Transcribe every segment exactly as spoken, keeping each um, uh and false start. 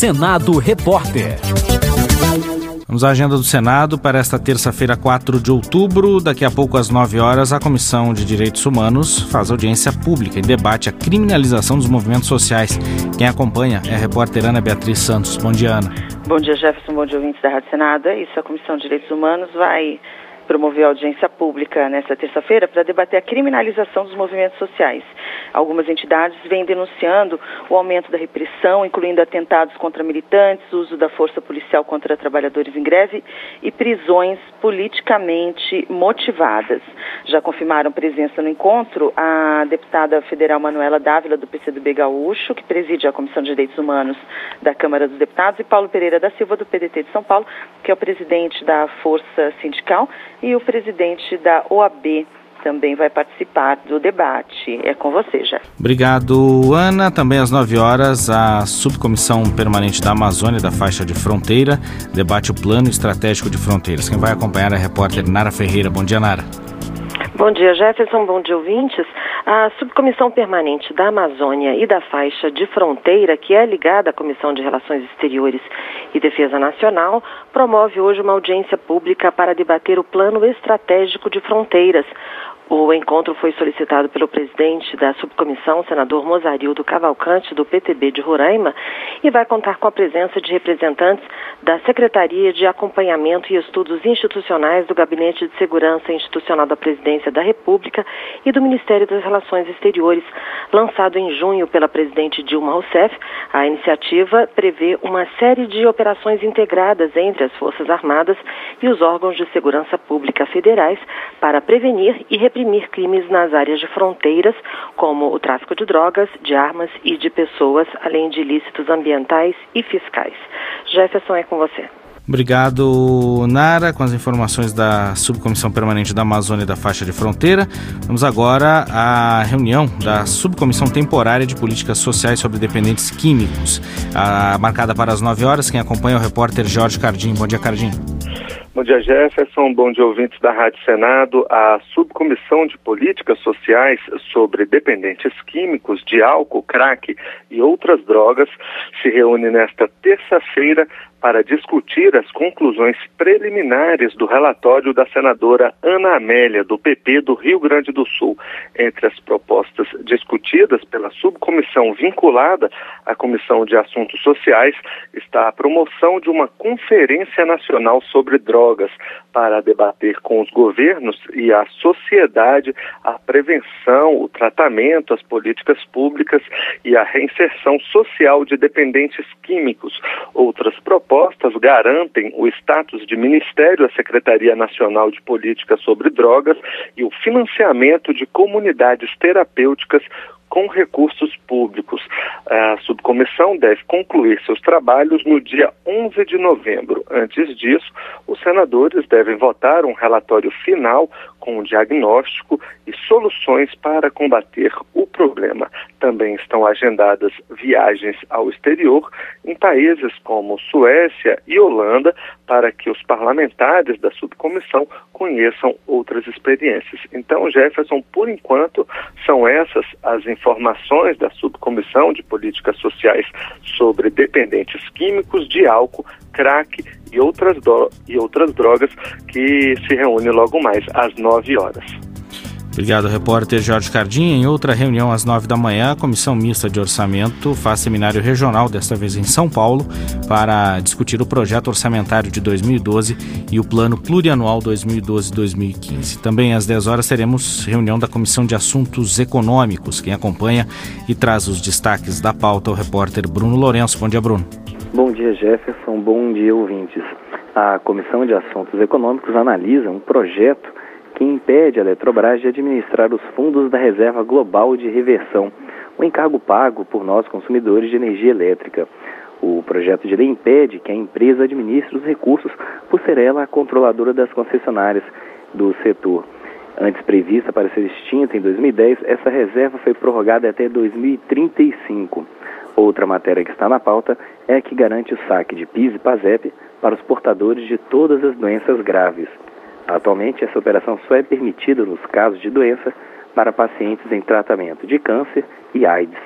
Senado Repórter. Vamos à agenda do Senado para esta terça-feira, quatro de outubro. Daqui a pouco, às nove horas, a Comissão de Direitos Humanos faz audiência pública e debate a criminalização dos movimentos sociais. Quem acompanha é a repórter Ana Beatriz Santos. Bom dia, Ana. Bom dia, Jefferson. Bom dia, ouvintes da Rádio Senado. É isso, a Comissão de Direitos Humanos vai promover a audiência pública nesta terça-feira para debater a criminalização dos movimentos sociais. Algumas entidades vêm denunciando o aumento da repressão, incluindo atentados contra militantes, uso da força policial contra trabalhadores em greve e prisões politicamente motivadas. Já confirmaram presença no encontro a deputada federal Manuela Dávila, do P C do B Gaúcho, que preside a Comissão de Direitos Humanos da Câmara dos Deputados, e Paulo Pereira da Silva, do P D T de São Paulo, que é o presidente da Força Sindical, e o presidente da O A B também vai participar do debate. É com você, já. Obrigado, Ana. Também às nove horas, a Subcomissão Permanente da Amazônia da Faixa de Fronteira debate o Plano Estratégico de Fronteiras. Quem vai acompanhar é a repórter Nara Ferreira. Bom dia, Nara. Bom dia, Jefferson. Bom dia, ouvintes. A Subcomissão Permanente da Amazônia e da Faixa de Fronteira, que é ligada à Comissão de Relações Exteriores e Defesa Nacional, promove hoje uma audiência pública para debater o Plano Estratégico de Fronteiras. O encontro foi solicitado pelo presidente da subcomissão, senador Mozarildo Cavalcante, do P T B de Roraima, e vai contar com a presença de representantes da Secretaria de Acompanhamento e Estudos Institucionais do Gabinete de Segurança Institucional da Presidência da República e do Ministério das Relações Exteriores. Lançado em junho pela presidente Dilma Rousseff, a iniciativa prevê uma série de operações integradas entre as Forças Armadas e os órgãos de segurança pública federais para prevenir e reprimir reprimir crimes nas áreas de fronteiras, como o tráfico de drogas, de armas e de pessoas, além de ilícitos ambientais e fiscais. Jefferson, é com você. Obrigado, Nara, com as informações da Subcomissão Permanente da Amazônia e da Faixa de Fronteira. Vamos agora à reunião da Subcomissão Temporária de Políticas Sociais sobre Dependentes Químicos, a, marcada para as nove horas. Quem acompanha é o repórter Jorge Cardim. Bom dia, Cardim. Bom dia, Jefferson. Bom dia, ouvintes da Rádio Senado. A Subcomissão de Políticas Sociais sobre Dependentes Químicos de álcool, crack e outras drogas se reúne nesta terça-feira para discutir as conclusões preliminares do relatório da senadora Ana Amélia, do P P do Rio Grande do Sul. Entre as propostas discutidas pela subcomissão vinculada à Comissão de Assuntos Sociais está a promoção de uma Conferência Nacional sobre Drogas para debater com os governos e a sociedade a prevenção, o tratamento, as políticas públicas e a reinserção social de dependentes químicos. Outras propostas propostas garantem o status de Ministério à Secretaria Nacional de Política sobre Drogas e o financiamento de comunidades terapêuticas com recursos públicos. A subcomissão deve concluir seus trabalhos no dia onze de novembro. Antes disso, os senadores devem votar um relatório final com um diagnóstico e soluções para combater o problema. Também estão agendadas viagens ao exterior em países como Suécia e Holanda para que os parlamentares da subcomissão conheçam outras experiências. Então, Jefferson, por enquanto, são essas as informações da Subcomissão de Políticas Sociais sobre Dependentes Químicos de álcool, crack e outras, do- e outras drogas que se reúne logo mais às nove horas. Obrigado, repórter Jorge Cardim. Em outra reunião às nove da manhã, a Comissão Mista de Orçamento faz seminário regional, desta vez em São Paulo, para discutir o projeto orçamentário de dois mil e doze e o plano plurianual dois mil e doze a dois mil e quinze. Também às dez horas teremos reunião da Comissão de Assuntos Econômicos. Quem acompanha e traz os destaques da pauta é o repórter Bruno Lourenço. Bom dia, Bruno. Bom dia, Jefferson. Bom dia, ouvintes. A Comissão de Assuntos Econômicos analisa um projeto que impede a Eletrobras de administrar os fundos da Reserva Global de Reversão, o encargo pago por nós consumidores de energia elétrica. O projeto de lei impede que a empresa administre os recursos, por ser ela a controladora das concessionárias do setor. Antes prevista para ser extinta em dois mil e dez, essa reserva foi prorrogada até dois mil e trinta e cinco. Outra matéria que está na pauta é a que garante o saque de PIS e PASEP para os portadores de todas as doenças graves. Atualmente, essa operação só é permitida nos casos de doença para pacientes em tratamento de câncer e AIDS.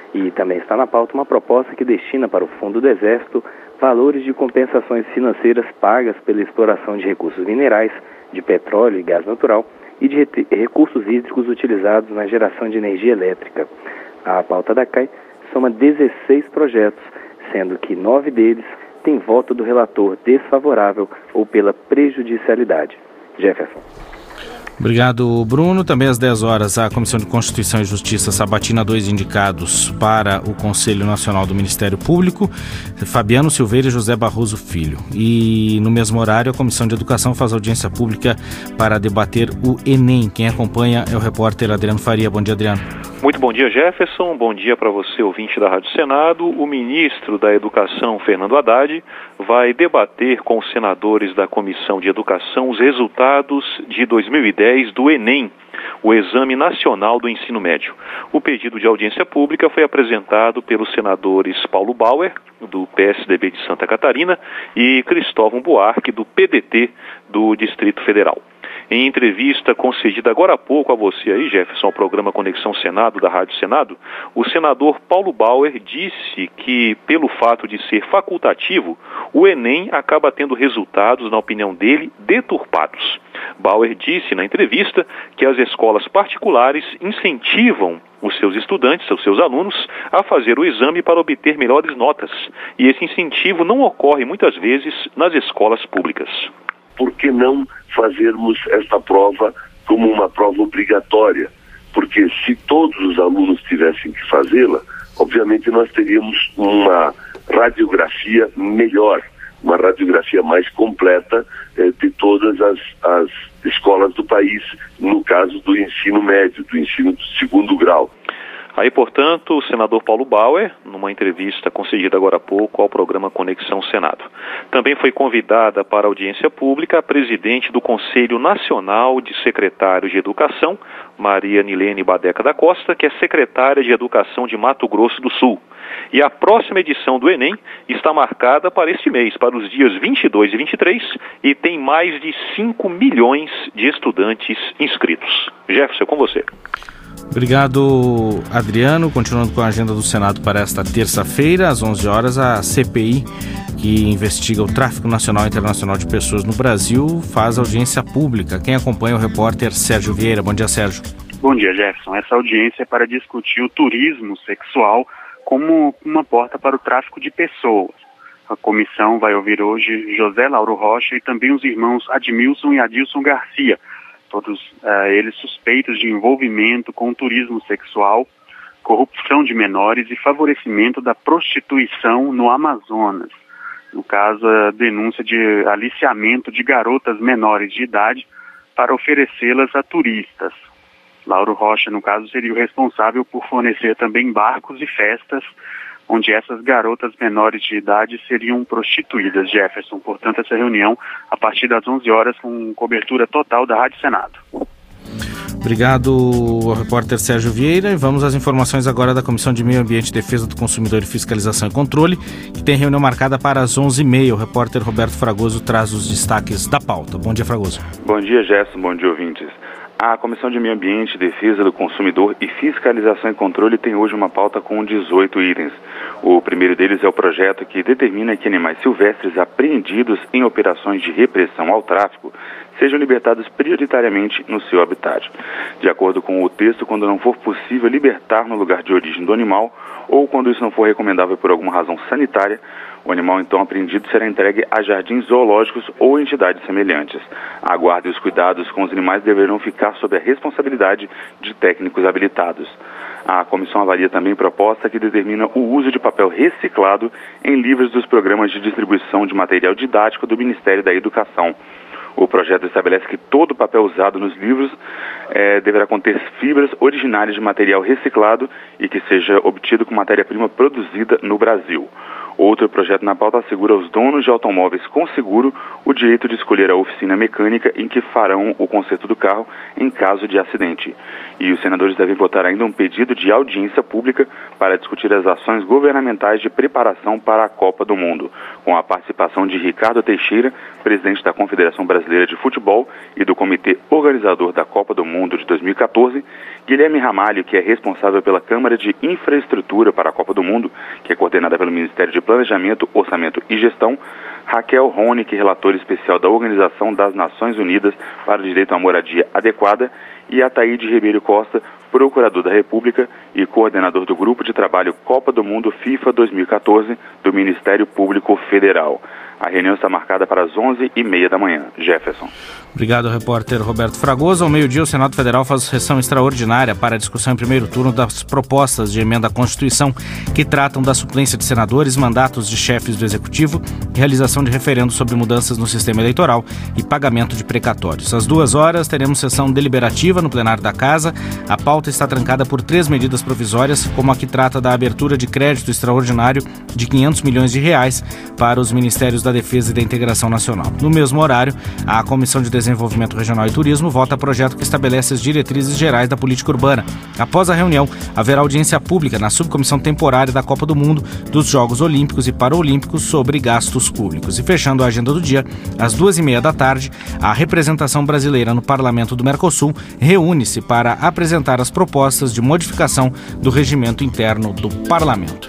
E também está na pauta uma proposta que destina para o Fundo do Exército valores de compensações financeiras pagas pela exploração de recursos minerais, de petróleo e gás natural e de recursos hídricos utilizados na geração de energia elétrica. A pauta da C A I soma dezesseis projetos, sendo que nove deles têm voto do relator desfavorável ou pela prejudicialidade. Jefferson. Obrigado, Bruno. Também às dez horas, a Comissão de Constituição e Justiça sabatina dois indicados para o Conselho Nacional do Ministério Público, Fabiano Silveira e José Barroso Filho. E no mesmo horário, a Comissão de Educação faz audiência pública para debater o Enem. Quem acompanha é o repórter Adriano Faria. Bom dia, Adriano. Muito bom dia, Jefferson. Bom dia para você, ouvinte da Rádio Senado. O ministro da Educação, Fernando Haddad, vai debater com os senadores da Comissão de Educação os resultados de dois mil e dez do Enem, o Exame Nacional do Ensino Médio. O pedido de audiência pública foi apresentado pelos senadores Paulo Bauer, do P S D B de Santa Catarina, e Cristóvão Buarque, do P D T do Distrito Federal. Em entrevista concedida agora há pouco a você aí, Jefferson, ao programa Conexão Senado, da Rádio Senado, o senador Paulo Bauer disse que, pelo fato de ser facultativo, o Enem acaba tendo resultados, na opinião dele, deturpados. Bauer disse na entrevista que as escolas particulares incentivam os seus estudantes, os seus alunos, a fazer o exame para obter melhores notas. E esse incentivo não ocorre muitas vezes nas escolas públicas. Por que não fazermos esta prova como uma prova obrigatória? Porque se todos os alunos tivessem que fazê-la, obviamente nós teríamos uma radiografia melhor, uma radiografia mais completa eh, de todas as, as escolas do país, no caso do ensino médio, do ensino do segundo grau. Aí, portanto, o senador Paulo Bauer, numa entrevista concedida agora há pouco ao programa Conexão Senado. Também foi convidada para audiência pública a presidente do Conselho Nacional de Secretários de Educação, Maria Nilene Badeca da Costa, que é secretária de Educação de Mato Grosso do Sul. E a próxima edição do Enem está marcada para este mês, para os dias vinte e dois e vinte e três, e tem mais de cinco milhões de estudantes inscritos. Jefferson, com você. Obrigado, Adriano. Continuando com a agenda do Senado para esta terça-feira, às onze horas, a C P I, que investiga o tráfico nacional e internacional de pessoas no Brasil, faz audiência pública. Quem acompanha é o repórter Sérgio Vieira. Bom dia, Sérgio. Bom dia, Jefferson. Essa audiência é para discutir o turismo sexual como uma porta para o tráfico de pessoas. A comissão vai ouvir hoje José Lauro Rocha e também os irmãos Admilson e Adilson Garcia, todos uh, eles suspeitos de envolvimento com turismo sexual, corrupção de menores e favorecimento da prostituição no Amazonas. No caso, a denúncia de aliciamento de garotas menores de idade para oferecê-las a turistas. Lauro Rocha, no caso, seria o responsável por fornecer também barcos e festas onde essas garotas menores de idade seriam prostituídas. Jefferson, portanto, essa reunião a partir das onze horas com cobertura total da Rádio Senado. Obrigado ao repórter Sérgio Vieira. E vamos às informações agora da Comissão de Meio Ambiente, Defesa do Consumidor e Fiscalização e Controle, que tem reunião marcada para as onze e meia. O repórter Roberto Fragoso traz os destaques da pauta. Bom dia, Fragoso. Bom dia, Jefferson. Bom dia, ouvintes. A Comissão de Meio Ambiente, Defesa do Consumidor e Fiscalização e Controle tem hoje uma pauta com dezoito itens. O primeiro deles é o projeto que determina que animais silvestres apreendidos em operações de repressão ao tráfico sejam libertados prioritariamente no seu habitat. De acordo com o texto, quando não for possível libertar no lugar de origem do animal ou quando isso não for recomendável por alguma razão sanitária, o animal então apreendido será entregue a jardins zoológicos ou entidades semelhantes. A guarda e os cuidados com os animais deverão ficar sob a responsabilidade de técnicos habilitados. A comissão avalia também proposta que determina o uso de papel reciclado em livros dos programas de distribuição de material didático do Ministério da Educação. O projeto estabelece que todo papel usado nos livros eh, deverá conter fibras originárias de material reciclado e que seja obtido com matéria-prima produzida no Brasil. Outro projeto na pauta assegura aos donos de automóveis com seguro o direito de escolher a oficina mecânica em que farão o conserto do carro em caso de acidente. E os senadores devem votar ainda um pedido de audiência pública para discutir as ações governamentais de preparação para a Copa do Mundo, com a participação de Ricardo Teixeira, presidente da Confederação Brasileira de Futebol e do Comitê Organizador da Copa do Mundo de dois mil e quatorze, Guilherme Ramalho, que é responsável pela Câmara de Infraestrutura para a Copa do Mundo, que é coordenada pelo Ministério de Planejamento, Orçamento e Gestão, Raquel Ronick, relatora especial da Organização das Nações Unidas para o Direito à Moradia Adequada, e Ataíde Ribeiro Costa, procurador da República e coordenador do Grupo de Trabalho Copa do Mundo FIFA dois mil e quatorze do Ministério Público Federal. A reunião está marcada para as onze e meia da manhã. Jefferson. Obrigado, repórter Roberto Fragoso. Ao meio-dia, o Senado Federal faz sessão extraordinária para a discussão em primeiro turno das propostas de emenda à Constituição que tratam da suplência de senadores, mandatos de chefes do Executivo, realização de referendo sobre mudanças no sistema eleitoral e pagamento de precatórios. Às duas horas, teremos sessão deliberativa no plenário da Casa. A pauta está trancada por três medidas provisórias, como a que trata da abertura de crédito extraordinário de quinhentos milhões de reais para os Ministérios da Defesa e da Integração Nacional. No mesmo horário, a Comissão de Desenvolvimento Regional e Turismo vota projeto que estabelece as diretrizes gerais da política urbana. Após a reunião, haverá audiência pública na subcomissão temporária da Copa do Mundo, dos Jogos Olímpicos e Paralímpicos sobre gastos públicos. E fechando a agenda do dia, às duas e meia da tarde, a representação brasileira no Parlamento do Mercosul reúne-se para apresentar as propostas de modificação do regimento interno do Parlamento.